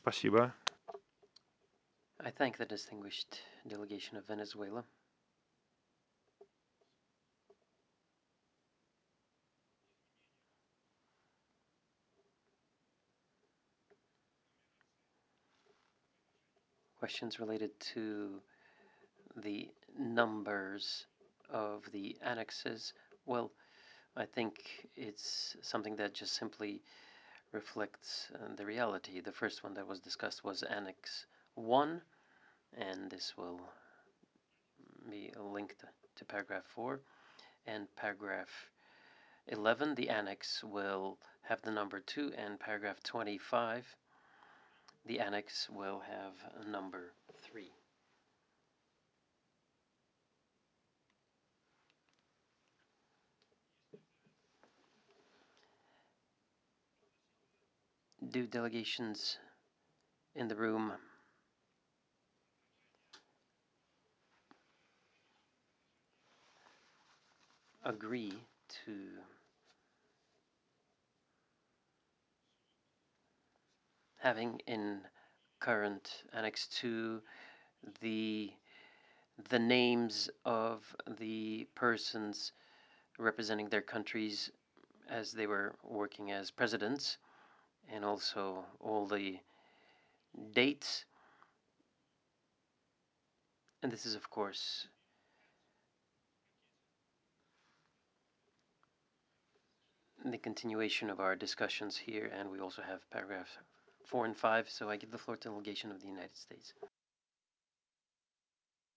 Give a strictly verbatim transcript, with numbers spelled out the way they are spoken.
Спасибо. I thank the distinguished delegation of Venezuela. Questions related to the numbers of the annexes? Well, I think it's something that just simply reflects uh, the reality. The first one that was discussed was Annex one, and this will be linked to paragraph four. And paragraph eleven, the annex will have the number two, and paragraph twenty-five, the annex will have a number three. Do delegations in the room agree to having in current Annex two the the names of the persons representing their countries as they were working as presidents, and also all the dates? And this is, of course, the continuation of our discussions here, and we also have paragraphs four and five. So I give the floor to the delegation of the United States.